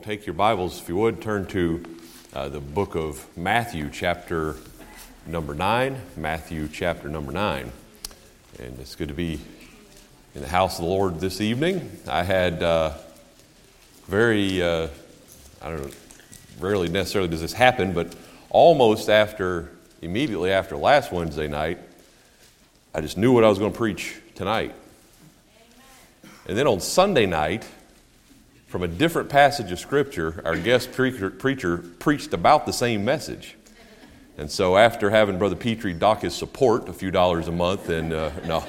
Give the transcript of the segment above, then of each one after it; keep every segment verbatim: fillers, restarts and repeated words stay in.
Take your Bibles, if you would, turn to uh, the book of Matthew, chapter number nine. Matthew, chapter number nine. And it's good to be in the house of the Lord this evening. I had uh, very, uh, I don't know, rarely necessarily does this happen, but almost after, immediately after last Wednesday night, I just knew what I was going to preach tonight. And then on Sunday night, from a different passage of Scripture, our guest preacher, preacher preached about the same message. And so after having Brother Petrie dock his support a few dollars a month, and uh, no,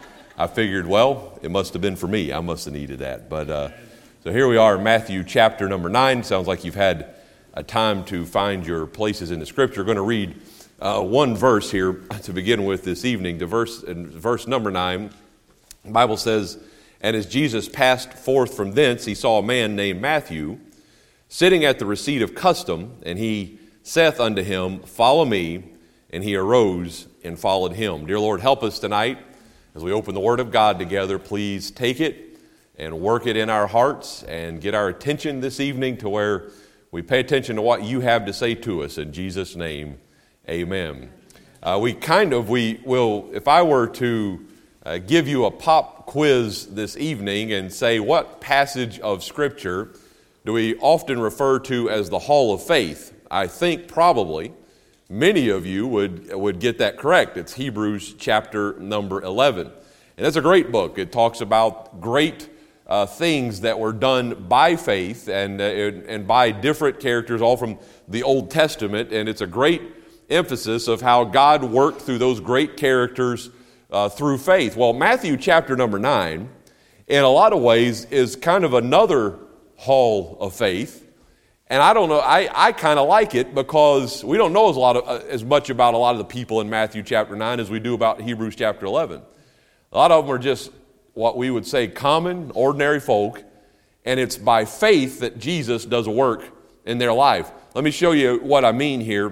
I figured, well, it must have been for me. I must have needed that. But uh, so here we are in Matthew chapter number nine. Sounds like you've had a time to find your places in the Scripture. We're going to read uh, one verse here to begin with this evening. The verse, in verse number nine, the Bible says, "And as Jesus passed forth from thence, he saw a man named Matthew sitting at the receipt of custom, and he saith unto him, Follow me. And he arose and followed him." Dear Lord, help us tonight as we open the Word of God together. Please take it and work it in our hearts and get our attention this evening to where we pay attention to what you have to say to us. In Jesus' name, amen. Uh, we kind of, we will, if I were to Uh, give you a pop quiz this evening and say, what passage of Scripture do we often refer to as the Hall of Faith? I think probably many of you would, would get that correct. It's Hebrews chapter number eleven. And that's a great book. It talks about great uh, things that were done by faith and, uh, and by different characters, all from the Old Testament. And it's a great emphasis of how God worked through those great characters Uh, through faith. Well, Matthew chapter number nine, in a lot of ways, is kind of another hall of faith. And I don't know, I, I kind of like it because we don't know as, a lot of, uh, as much about a lot of the people in Matthew chapter nine as we do about Hebrews chapter eleven. A lot of them are just what we would say common, ordinary folk, and it's by faith that Jesus does a work in their life. Let me show you what I mean here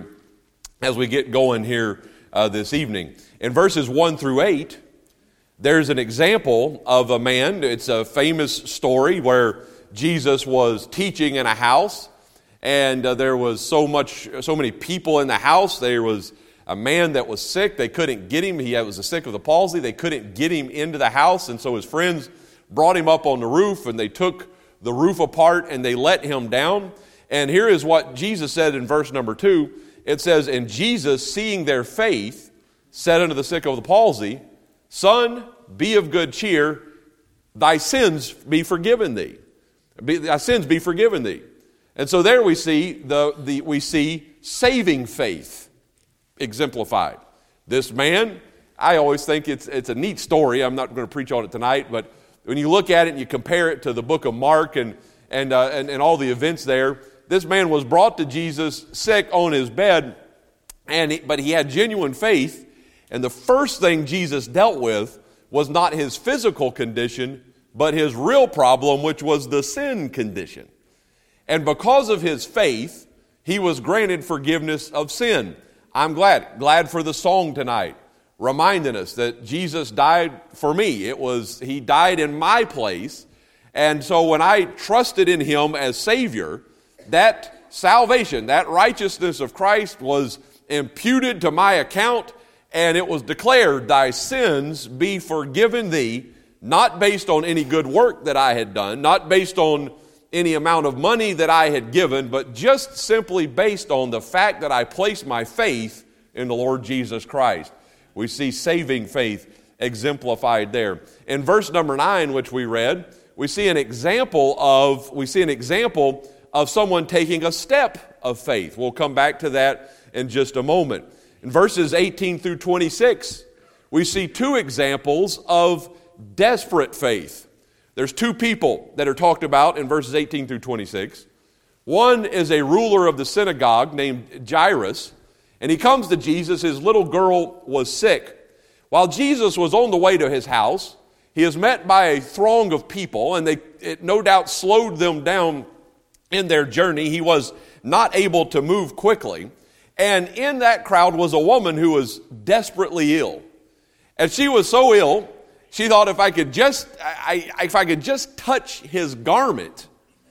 as we get going here uh, this evening. In verses one through eight, there's an example of a man. It's a famous story where Jesus was teaching in a house, and uh, there was so much, so many people in the house. There was a man that was sick. They couldn't get him. He was sick of the palsy. They couldn't get him into the house, and so his friends brought him up on the roof, and they took the roof apart, and they let him down. And here is what Jesus said in verse number two. It says, "And Jesus, seeing their faith, said unto the sick of the palsy, Son, be of good cheer, thy sins be forgiven thee. Be, thy sins be forgiven thee." And so there we see the, the we see saving faith exemplified. This man, I always think it's it's a neat story. I'm not going to preach on it tonight, but when you look at it and you compare it to the book of Mark and and uh, and, and all the events there, this man was brought to Jesus sick on his bed, and he, but he had genuine faith. And the first thing Jesus dealt with was not his physical condition, but his real problem, which was the sin condition. And because of his faith, he was granted forgiveness of sin. I'm glad, glad for the song tonight, reminding us that Jesus died for me. It was, he died in my place. And so when I trusted in him as Savior, that salvation, that righteousness of Christ was imputed to my account. And it was declared, thy sins be forgiven thee, not based on any good work that I had done, not based on any amount of money that I had given, but just simply based on the fact that I placed my faith in the Lord Jesus Christ. We see saving faith exemplified there. In verse number nine, which we read, we see an example of, we see an example of someone taking a step of faith. We'll come back to that in just a moment. In verses eighteen through twenty-six, we see two examples of desperate faith. There's two people that are talked about in verses eighteen through twenty-six. One is a ruler of the synagogue named Jairus, and he comes to Jesus. His little girl was sick. While Jesus was on the way to his house, he is met by a throng of people, and they it no doubt slowed them down in their journey. He was not able to move quickly. And in that crowd was a woman who was desperately ill. And she was so ill, she thought if I could just, I, I, if I could just touch his garment,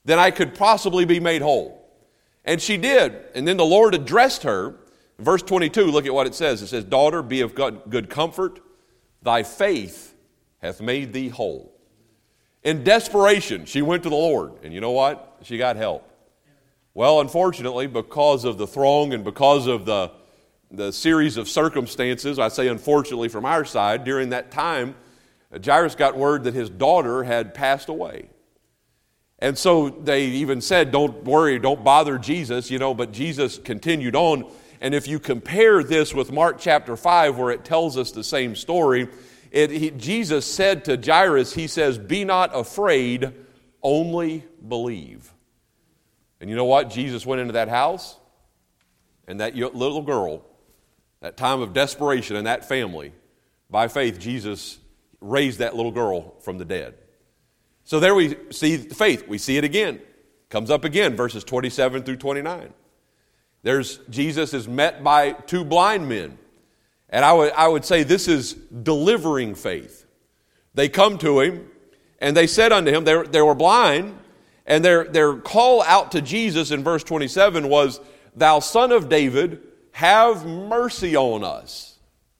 then I could possibly be made whole. And she did. And then the Lord addressed her. Verse twenty-two, look at what it says. It says, daughter, be of good comfort. Thy faith hath made thee whole. In desperation, she went to the Lord. And you know what? She got help. Well, unfortunately, because of the throng and because of the, the series of circumstances, I say unfortunately from our side, during that time, Jairus got word that his daughter had passed away. And so they even said, don't worry, don't bother Jesus, you know, but Jesus continued on. And if you compare this with Mark chapter five, where it tells us the same story, it, he, Jesus said to Jairus, he says, be not afraid, only believe. And you know what? Jesus went into that house, and that little girl, that time of desperation in that family, by faith, Jesus raised that little girl from the dead. So there we see the faith. We see it again. Comes up again, verses twenty-seven through twenty-nine. There's Jesus is met by two blind men. And I would, I would say this is delivering faith. They come to him, and they said unto him, they were, they were blind, and their, their call out to Jesus in verse twenty-seven was, thou son of David, have mercy on us.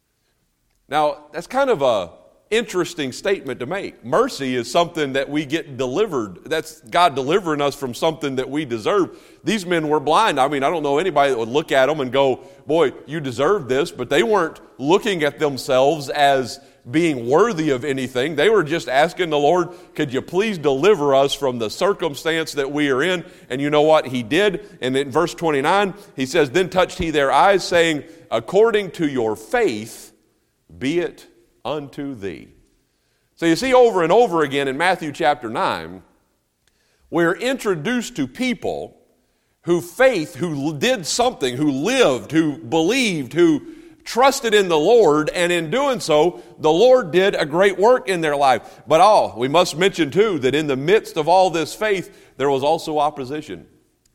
Now, that's kind of a interesting statement to make. Mercy is something that we get delivered. That's God delivering us from something that we deserve. These men were blind. I mean, I don't know anybody that would look at them and go, boy, you deserve this. But they weren't looking at themselves as being worthy of anything. They were just asking the Lord, could you please deliver us from the circumstance that we are in? And you know what? He did. And in verse twenty-nine, he says, then touched he their eyes, saying, according to your faith, be it unto thee. So you see over and over again in Matthew chapter nine, we're introduced to people who faith, who did something, who lived, who believed, who trusted in the Lord, and in doing so, the Lord did a great work in their life. But oh, we must mention too that in the midst of all this faith, there was also opposition.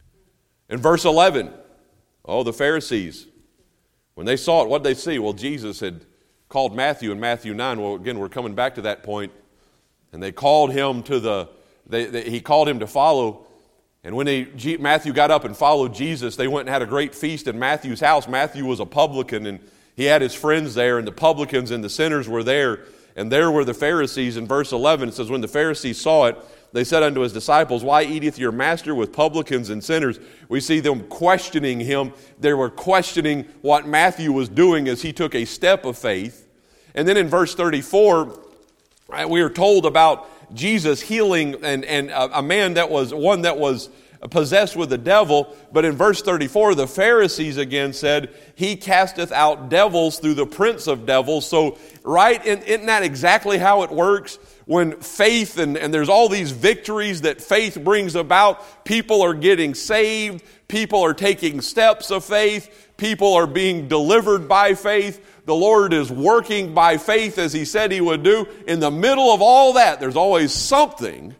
In verse eleven, oh, the Pharisees, when they saw it, what did they see? Well, Jesus had called Matthew in Matthew nine. Well, again, we're coming back to that point. And they called him to the, they, they, he called him to follow. And when they, G, Matthew got up and followed Jesus, they went and had a great feast in Matthew's house. Matthew was a publican, and he had his friends there, and the publicans and the sinners were there. And there were the Pharisees. In verse eleven, it says, when the Pharisees saw it, they said unto his disciples, why eateth your master with publicans and sinners? We see them questioning him. They were questioning what Matthew was doing as he took a step of faith. And then in verse thirty-four, right, we are told about Jesus healing and, and a, a man that was, one that was possessed with the devil. But in verse thirty-four, the Pharisees again said, he casteth out devils through the prince of devils. So, right, isn't that exactly how it works? When faith, and, and there's all these victories that faith brings about, people are getting saved, people are taking steps of faith, people are being delivered by faith, the Lord is working by faith as he said he would do. In the middle of all that, there's always something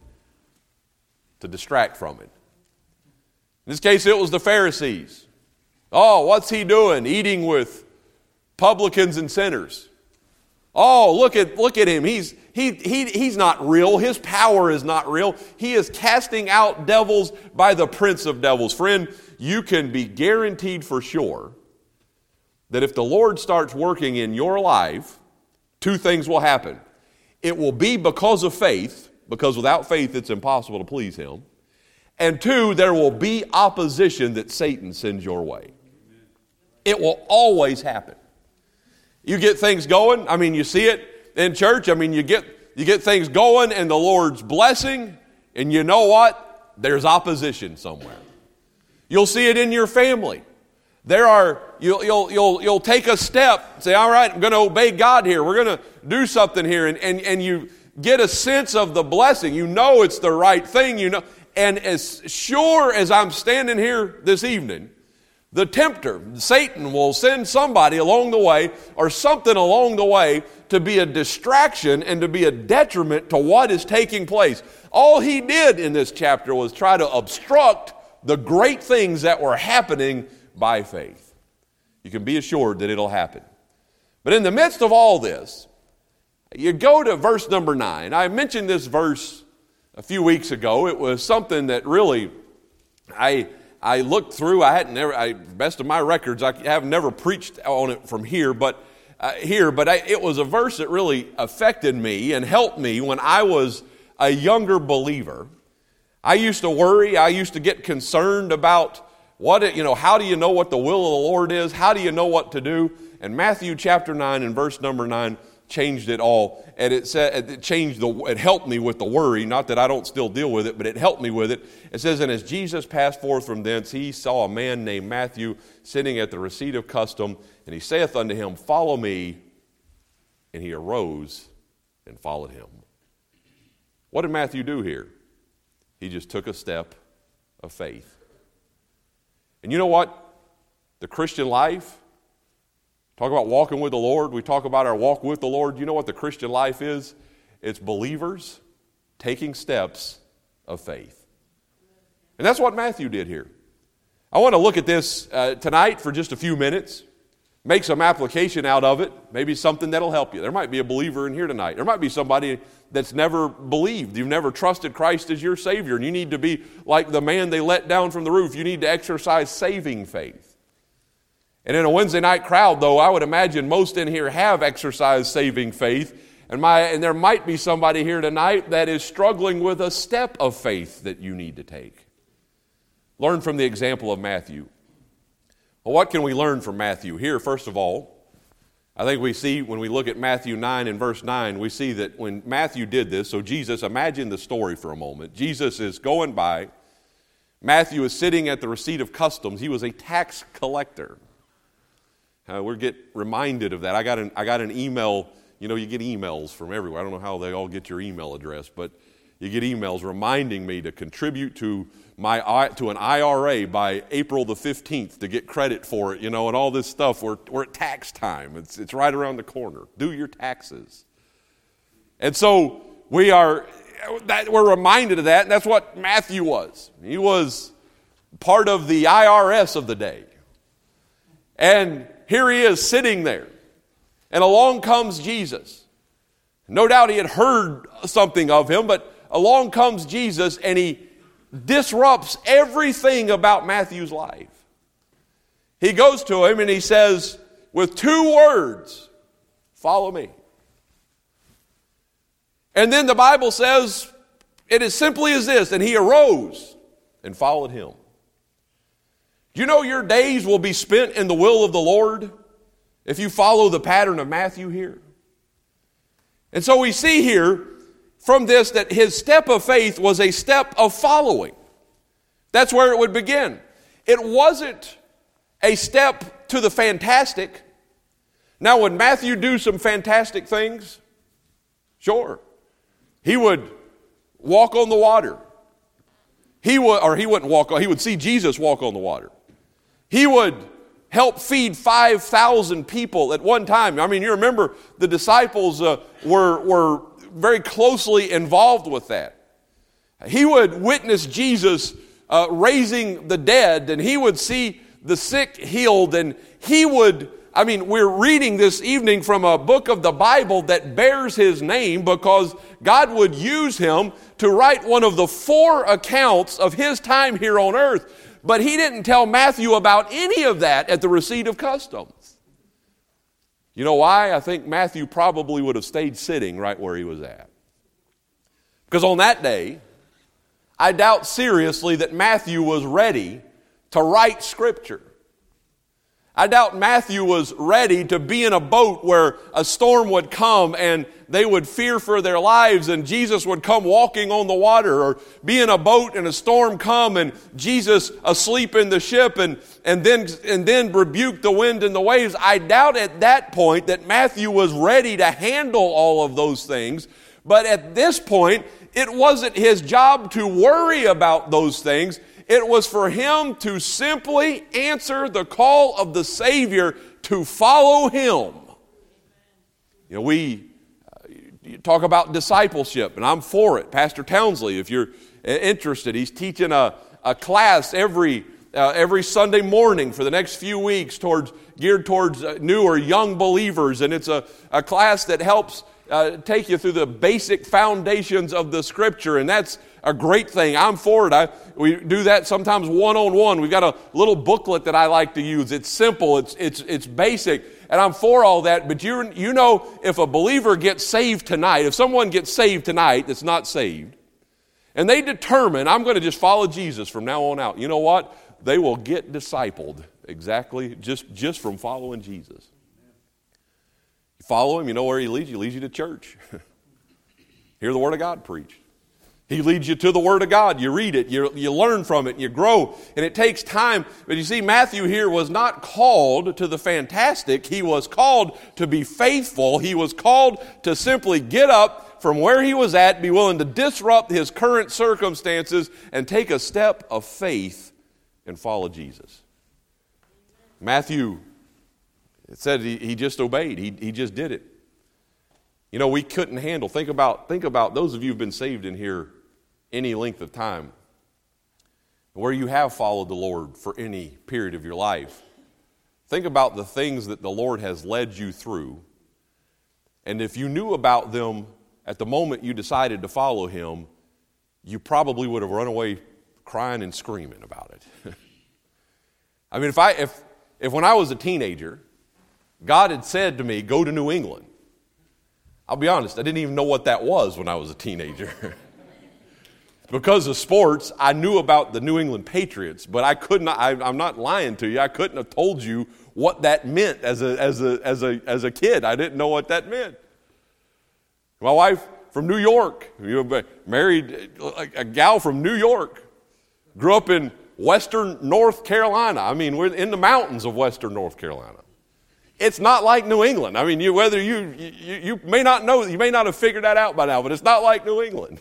to distract from it. In this case, it was the Pharisees. Oh, what's he doing? Eating with publicans and sinners. Oh, look at look at him. He's he he he's not real. His power is not real. He is casting out devils by the prince of devils. Friend, you can be guaranteed for sure that if the Lord starts working in your life, two things will happen. It will be because of faith, because without faith it's impossible to please him. And two, there will be opposition that Satan sends your way. It will always happen. You get things going. I mean, you see it in church. I mean, you get you get things going and the Lord's blessing, and you know what? There's opposition somewhere. You'll see it in your family. There are you'll you'll you'll you'll take a step, say, all right, I'm going to obey God here. We're going to do something here, and and and you get a sense of the blessing. You know it's the right thing. You know, and as sure as I'm standing here this evening, the tempter, Satan, will send somebody along the way or something along the way to be a distraction and to be a detriment to what is taking place. All he did in this chapter was try to obstruct the great things that were happening by faith. You can be assured that it'll happen. But in the midst of all this, you go to verse number nine. I mentioned this verse a few weeks ago. It was something that really I I looked through. I hadn't never, I, best of my records, I have never preached on it from here, but uh, here. But I, it was a verse that really affected me and helped me when I was a younger believer. I used to worry. I used to get concerned about what it, you know. How do you know what the will of the Lord is? How do you know what to do? And Matthew chapter nine and verse number nine changed it all, and it said it changed the. It helped me with the worry. Not that I don't still deal with it, but it helped me with it. It says, "And as Jesus passed forth from thence, he saw a man named Matthew sitting at the receipt of custom, and he saith unto him, Follow me. And he arose and followed him." What did Matthew do here? He just took a step of faith. And you know what? The Christian life. Talk about walking with the Lord. We talk about our walk with the Lord. You know what the Christian life is? It's believers taking steps of faith. And that's what Matthew did here. I want to look at this uh, tonight for just a few minutes, make some application out of it, maybe something that'll help you. There might be a believer in here tonight. There might be somebody that's never believed. You've never trusted Christ as your Savior, and you need to be like the man they let down from the roof. You need to exercise saving faith. And in a Wednesday night crowd, though, I would imagine most in here have exercised saving faith. And, my, and there might be somebody here tonight that is struggling with a step of faith that you need to take. Learn from the example of Matthew. Well, what can we learn from Matthew? Here, first of all, I think we see when we look at Matthew nine and verse nine, we see that when Matthew did this, so Jesus, imagine the story for a moment. Jesus is going by. Matthew is sitting at the receipt of customs. He was a tax collector. Uh, we get reminded of that. I got an I got an email. You know, you get emails from everywhere. I don't know how they all get your email address, but you get emails reminding me to contribute to my to an I R A by April the fifteenth to get credit for it. You know, and all this stuff. We're we're at tax time. It's it's right around the corner. Do your taxes. And so we are. That, we're reminded of that, and that's what Matthew was. He was part of the I R S of the day, and here he is sitting there, and along comes Jesus. No doubt he had heard something of him, but along comes Jesus, and he disrupts everything about Matthew's life. He goes to him, and he says, with two words, "Follow me." And then the Bible says, it is simply as this, and he arose and followed him. Do you know your days will be spent in the will of the Lord if you follow the pattern of Matthew here? And so we see here from this that his step of faith was a step of following. That's where it would begin. It wasn't a step to the fantastic. Now, would Matthew do some fantastic things? Sure. He would walk on the water. He would, or he wouldn't walk on, he would see Jesus walk on the water. He would help feed five thousand people at one time. I mean, you remember the disciples uh, were, were very closely involved with that. He would witness Jesus uh, raising the dead, and he would see the sick healed, and he would, I mean, we're reading this evening from a book of the Bible that bears his name because God would use him to write one of the four accounts of his time here on earth. But he didn't tell Matthew about any of that at the receipt of customs. You know why? I think Matthew probably would have stayed sitting right where he was at. Because on that day, I doubt seriously that Matthew was ready to write Scripture. I doubt Matthew was ready to be in a boat where a storm would come and they would fear for their lives and Jesus would come walking on the water, or be in a boat and a storm come and Jesus asleep in the ship and, and, then, and then rebuke the wind and the waves. I doubt at that point that Matthew was ready to handle all of those things. But at this point, it wasn't his job to worry about those things. It was for him to simply answer the call of the Savior to follow him. You know, we uh, talk about discipleship, and I'm for it. Pastor Townsley, if you're interested, he's teaching a, a class every uh, every Sunday morning for the next few weeks towards geared towards uh, new or young believers, and it's a, a class that helps uh, take you through the basic foundations of the Scripture, and that's a great thing. I'm for it. I, we do that sometimes one-on-one. We've got a little booklet that I like to use. It's simple. It's it's it's basic, and I'm for all that. But you you know, if a believer gets saved tonight, if someone gets saved tonight that's not saved, and they determine, I'm going to just follow Jesus from now on out, you know what? They will get discipled exactly just, just from following Jesus. You follow him, you know where he leads you. He leads you to church. Hear the Word of God preached. He leads you to the Word of God. You read it, you, you learn from it, you grow, and it takes time. But you see, Matthew here was not called to the fantastic. He was called to be faithful. He was called to simply get up from where he was at, be willing to disrupt his current circumstances, and take a step of faith and follow Jesus. Matthew, it said he, he just obeyed. He, he just did it. You know, we couldn't handle. Think about, think about those of you who've been saved in here any length of time, where you have followed the Lord for any period of your life. Think about the things that the Lord has led you through. And if you knew about them at the moment you decided to follow him, you probably would have run away crying and screaming about it. I mean, if I if if when I was a teenager, God had said to me, go to New England, I'll be honest, I didn't even know what that was when I was a teenager. Because of sports, I knew about the New England Patriots, but I could not, I, I'm not lying to you, I couldn't have told you what that meant as a, as a, as a, as a kid. I didn't know what that meant. My wife from New York, you know, married a, a gal from New York, grew up in western North Carolina. I mean, we're in the mountains of western North Carolina. It's not like New England. I mean, you, whether you, you, you may not know, you may not have figured that out by now, but it's not like New England.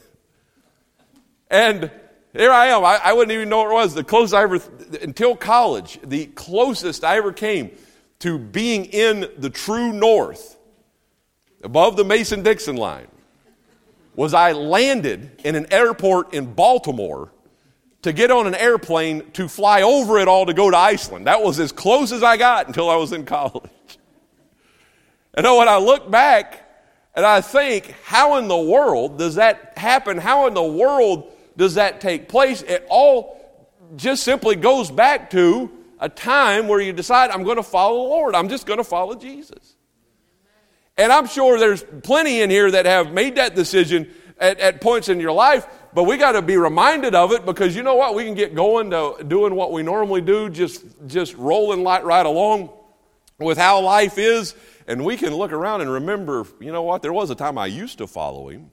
And here I am. I, I wouldn't even know what it was. The closest I ever, until college, the closest I ever came to being in the true north, above the Mason-Dixon line, was I landed in an airport in Baltimore to get on an airplane to fly over it all to go to Iceland. That was as close as I got until I was in college. And then when I look back and I think, how in the world does that happen? How in the world does that take place? It all just simply goes back to a time where you decide, I'm going to follow the Lord. I'm just going to follow Jesus. And I'm sure there's plenty in here that have made that decision at, at points in your life, but we got to be reminded of it, because you know what? We can get going to doing what we normally do, just, just rolling right, right along with how life is, and we can look around and remember, you know what? There was a time I used to follow him,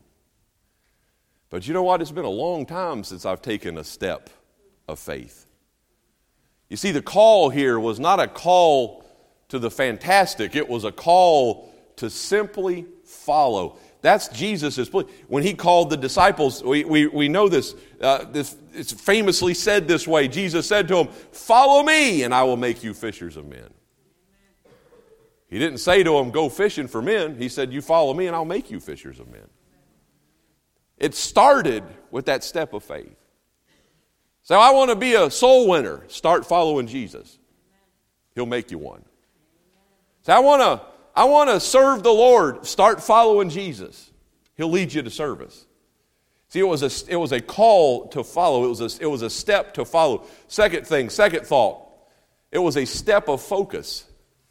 but you know what? It's been a long time since I've taken a step of faith. You see, the call here was not a call to the fantastic. It was a call to simply follow. That's Jesus' plea. When he called the disciples, we, we, we know this, uh, this, it's famously said this way. Jesus said to them, follow me and I will make you fishers of men. He didn't say to them, go fishing for men. He said, you follow me and I'll make you fishers of men. It started with that step of faith. So I want to be a soul winner. Start following Jesus. He'll make you one. So I want to I want to serve the Lord. Start following Jesus. He'll lead you to service. See, it was a, it was a call to follow. It was a, it was a step to follow. Second thing, second thought, it was a step of focus.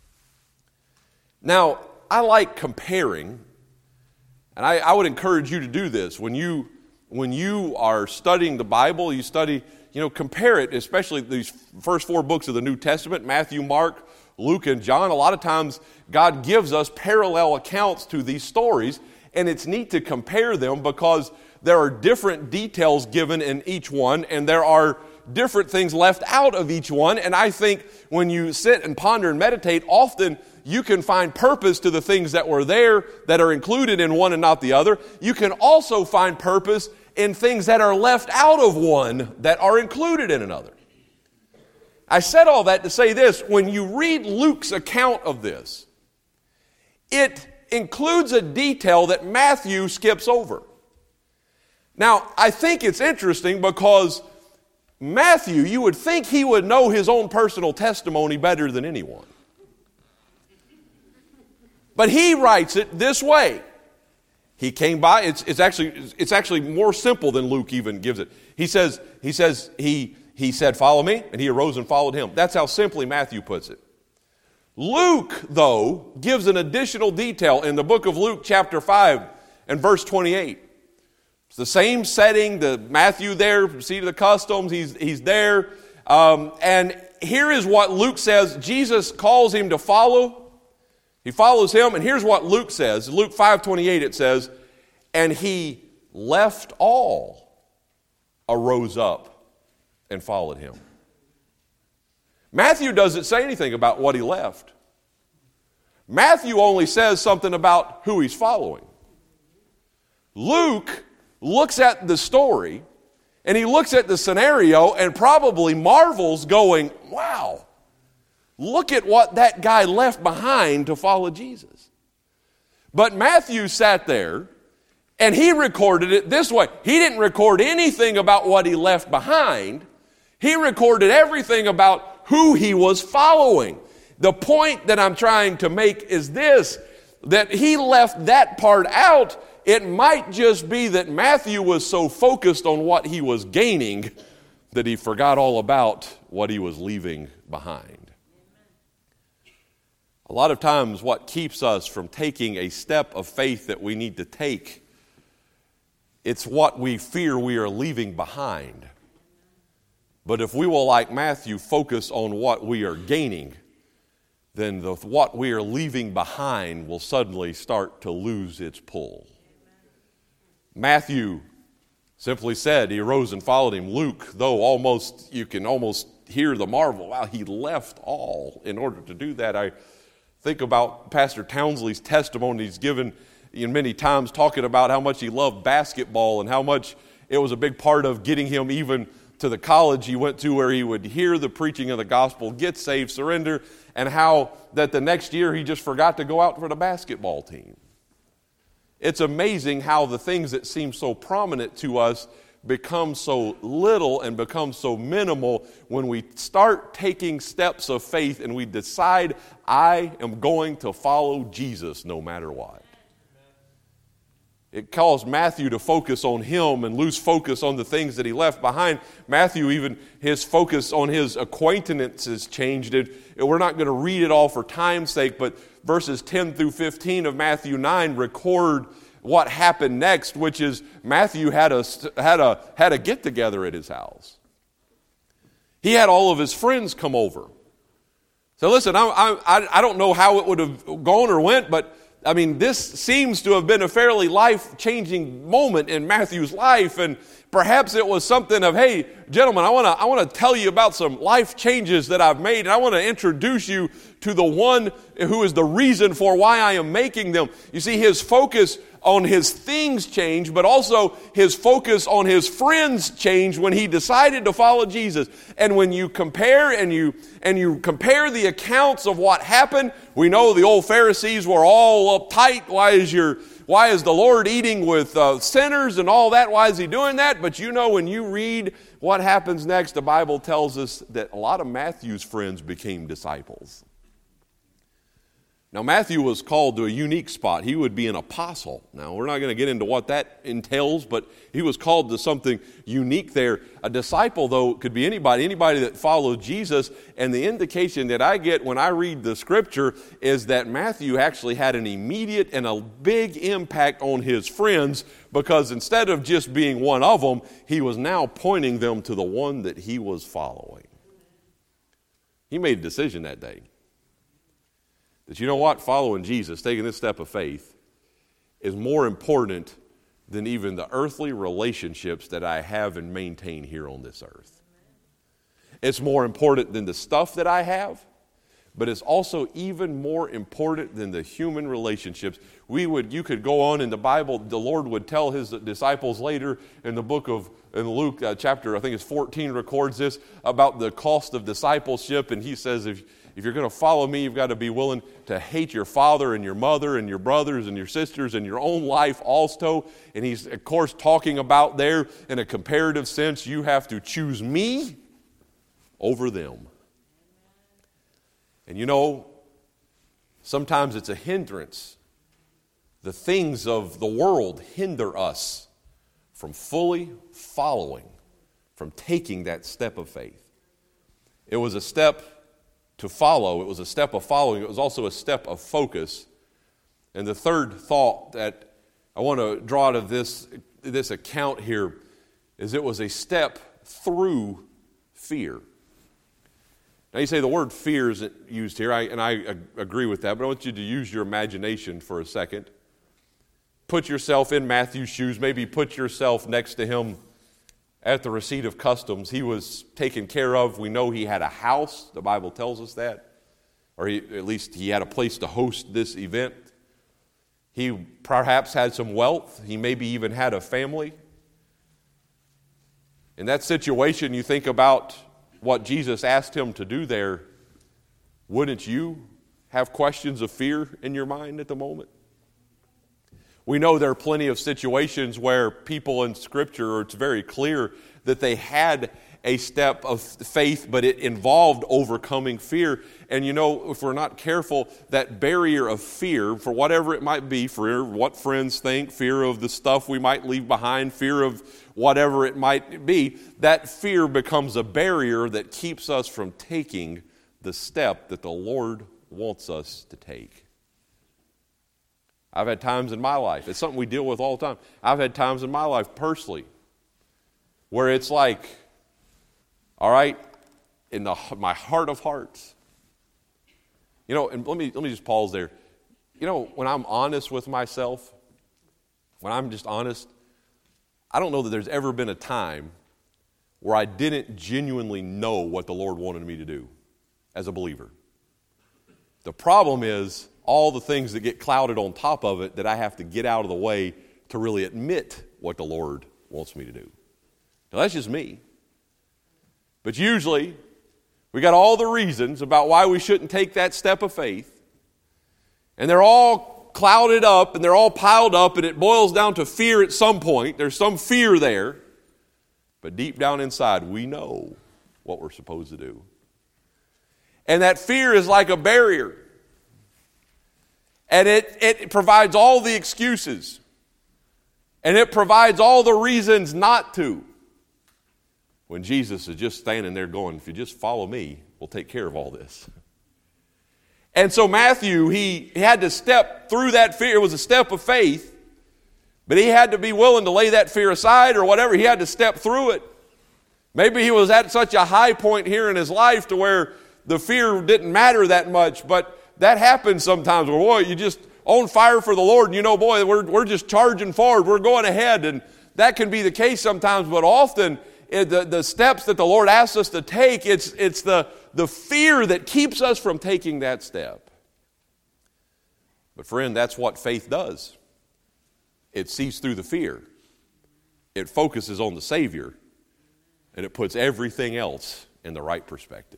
Now, I like comparing, and I, I would encourage you to do this. When you, when you are studying the Bible, you study, you know, compare it, especially these first four books of the New Testament, Matthew, Mark, Luke, and John. A lot of times God gives us parallel accounts to these stories, and it's neat to compare them because there are different details given in each one, and there are different things left out of each one. And I think when you sit and ponder and meditate, often you can find purpose to the things that were there that are included in one and not the other. You can also find purpose in things that are left out of one that are included in another. I said all that to say this. When you read Luke's account of this, it includes a detail that Matthew skips over. Now, I think it's interesting because Matthew, you would think he would know his own personal testimony better than anyone. But he writes it this way. He came by. It's, it's actually it's actually more simple than Luke even gives it. He says he says he he said, "Follow me," and he arose and followed him. That's how simply Matthew puts it. Luke, though, gives an additional detail in the book of Luke, chapter five and verse twenty-eight. It's the same setting. The Matthew there, seat of the customs. He's he's there, um, and here is what Luke says. Jesus calls him to follow. He follows him, and here's what Luke says. Luke five twenty-eight, it says, "And he left all, arose up, and followed him." Matthew doesn't say anything about what he left. Matthew only says something about who he's following. Luke looks at the story, and he looks at the scenario and probably marvels, going, wow, look at what that guy left behind to follow Jesus. But Matthew sat there, and he recorded it this way. He didn't record anything about what he left behind. He recorded everything about who he was following. The point that I'm trying to make is this, that he left that part out. It might just be that Matthew was so focused on what he was gaining that he forgot all about what he was leaving behind. A lot of times what keeps us from taking a step of faith that we need to take, it's what we fear we are leaving behind. But if we will, like Matthew, focus on what we are gaining, then the, what we are leaving behind will suddenly start to lose its pull. Matthew simply said he arose and followed him. Luke, though almost you can almost hear the marvel, wow, he left all in order to do that. I think about Pastor Townsley's testimony he's given in many times, talking about how much he loved basketball and how much it was a big part of getting him even to the college he went to, where he would hear the preaching of the gospel, get saved, surrender, and how that the next year he just forgot to go out for the basketball team. It's amazing how the things that seem so prominent to us become so little and become so minimal when we start taking steps of faith and we decide, I am going to follow Jesus no matter what. It caused Matthew to focus on him and lose focus on the things that he left behind. Matthew, even his focus on his acquaintances changed it. We're not going to read it all for time's sake, but verses ten through fifteen of Matthew nine record what happened next, which is Matthew had a, had a, had a get-together at his house. He had all of his friends come over. So listen, I, I, I don't know how it would have gone or went, but I mean, this seems to have been a fairly life-changing moment in Matthew's life, and perhaps it was something of, hey, gentlemen, I want to I want to tell you about some life changes that I've made, and I want to introduce you to the one who is the reason for why I am making them. You see, his focus on his things changed, but also his focus on his friends changed when he decided to follow Jesus. And when you compare and you and you compare the accounts of what happened, we know the old Pharisees were all uptight. Why is your why is the Lord eating with uh, sinners and all that? Why is he doing that? But you know, when you read what happens next, the Bible tells us that a lot of Matthew's friends became disciples. Now, Matthew was called to a unique spot. He would be an apostle. Now, we're not going to get into what that entails, but he was called to something unique there. A disciple, though, could be anybody, anybody that followed Jesus. And the indication that I get when I read the scripture is that Matthew actually had an immediate and a big impact on his friends, because instead of just being one of them, he was now pointing them to the one that he was following. He made a decision that day. That you know what? Following Jesus, taking this step of faith, is more important than even the earthly relationships that I have and maintain here on this earth. It's more important than the stuff that I have, but it's also even more important than the human relationships. We would, you could go on in the Bible, the Lord would tell his disciples later in the book of in Luke uh, chapter, I think it's fourteen, records this about the cost of discipleship, and he says if If you're going to follow me, you've got to be willing to hate your father and your mother and your brothers and your sisters and your own life also. And he's, of course, talking about there in a comparative sense, you have to choose me over them. And you know, sometimes it's a hindrance the things of the world hinder us from fully following, from taking that step of faith. It was a step to follow. It was a step of following. It was also a step of focus. And the third thought that I want to draw out of this, this account here is it was a step through fear. Now you say the word fear isn't used here, I, and I agree with that, but I want you to use your imagination for a second. Put yourself in Matthew's shoes, maybe put yourself next to him at the receipt of customs. He was taken care of. We know he had a house, the Bible tells us that, or he, at least he had a place to host this event. He perhaps had some wealth. He maybe even had a family. In that situation, you think about what Jesus asked him to do there. Wouldn't you have questions of fear in your mind at the moment? We know there are plenty of situations where people in Scripture, it's very clear that they had a step of faith, but it involved overcoming fear. And you know, if we're not careful, that barrier of fear, for whatever it might be, fear what friends think, fear of the stuff we might leave behind, fear of whatever it might be, that fear becomes a barrier that keeps us from taking the step that the Lord wants us to take. I've had times in my life, it's something we deal with all the time. I've had times in my life personally where it's like, all right, in the, my heart of hearts. You know, and let me, let me just pause there. You know, when I'm honest with myself, when I'm just honest, I don't know that there's ever been a time where I didn't genuinely know what the Lord wanted me to do as a believer. The problem is all the things that get clouded on top of it that I have to get out of the way to really admit what the Lord wants me to do. Now, that's just me. But usually, we got all the reasons about why we shouldn't take that step of faith, and they're all clouded up, and they're all piled up, and it boils down to fear at some point. There's some fear there, but deep down inside, we know what we're supposed to do. And that fear is like a barrier. And it, it provides all the excuses. And it provides all the reasons not to. When Jesus is just standing there going, if you just follow me, we'll take care of all this. And so Matthew, he, he had to step through that fear. It was a step of faith. But he had to be willing to lay that fear aside or whatever. He had to step through it. Maybe he was at such a high point here in his life to where the fear didn't matter that much, but that happens sometimes where, boy, you just on fire for the Lord, and you know, boy, we're, we're just charging forward, we're going ahead, and that can be the case sometimes, but often it, the, the steps that the Lord asks us to take, it's, it's the, the fear that keeps us from taking that step. But friend, that's what faith does. It sees through the fear. It focuses on the Savior, and it puts everything else in the right perspective.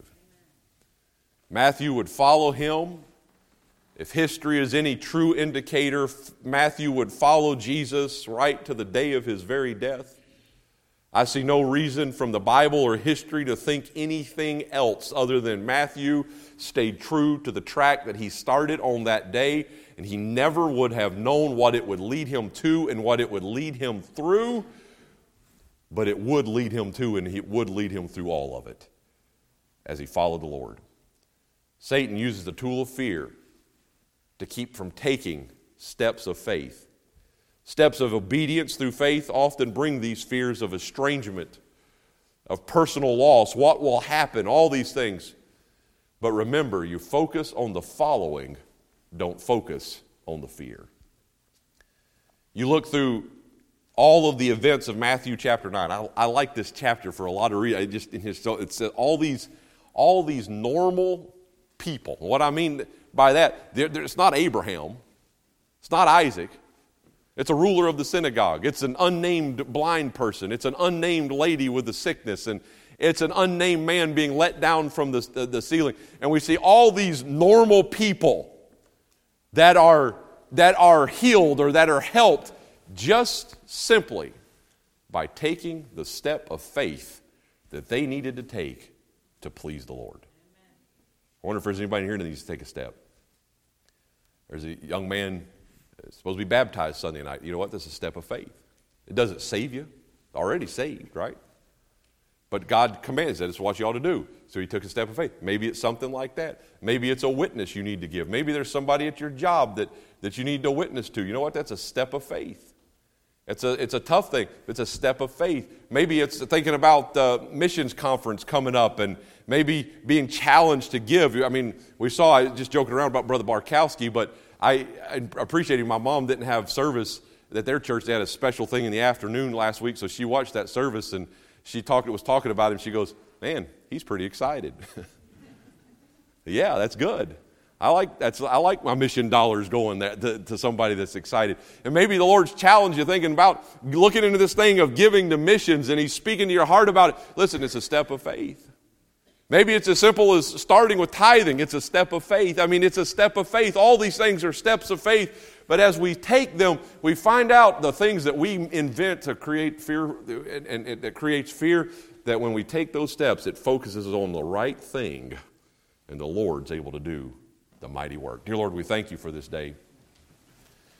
Matthew would follow him. If history is any true indicator, Matthew would follow Jesus right to the day of his very death. I see no reason from the Bible or history to think anything else other than Matthew stayed true to the track that he started on that day, and he never would have known what it would lead him to and what it would lead him through, but it would lead him to, and it would lead him through all of it as he followed the Lord. Satan uses the tool of fear to keep from taking steps of faith. Steps of obedience through faith often bring these fears of estrangement, of personal loss, what will happen, all these things. But remember, you focus on the following, don't focus on the fear. You look through all of the events of Matthew chapter nine. I, I like this chapter for a lot of reasons. I just in his it says all these, all these normal people. What I mean by that, it's not Abraham, it's not Isaac. It's a ruler of the synagogue. It's an unnamed blind person. It's an unnamed lady with a sickness, and it's an unnamed man being let down from the, the, the ceiling. And we see all these normal people that are that are healed or that are helped just simply by taking the step of faith that they needed to take to please the Lord. I wonder if there's anybody here that needs to take a step. There's a young man It's supposed to be baptized Sunday night. You know what? That's a step of faith. It doesn't save you. Already saved, right? But God commands that. It's what you ought to do. So he took a step of faith. Maybe it's something like that. Maybe it's a witness you need to give. Maybe there's somebody at your job that, that you need to witness to. You know what? That's a step of faith. It's a, it's a tough thing. It's a step of faith. Maybe it's thinking about the missions conference coming up and maybe being challenged to give. I mean, we saw, I just joking around about Brother Barkowski, but I, I appreciated my mom didn't have service at their church. They had a special thing in the afternoon last week, so she watched that service and she talked, was talking about him. She goes, man, he's pretty excited. Yeah, that's good. I like that's I like my mission dollars going there to, to somebody that's excited. And maybe the Lord's challenged you thinking about looking into this thing of giving to missions, and he's speaking to your heart about it. Listen, it's a step of faith. Maybe it's as simple as starting with tithing. It's a step of faith. I mean, it's a step of faith. All these things are steps of faith. But as we take them, we find out the things that we invent to create fear, and, and, and that creates fear, that when we take those steps, it focuses on the right thing, and the Lord's able to do the mighty work. Dear Lord, we thank you for this day.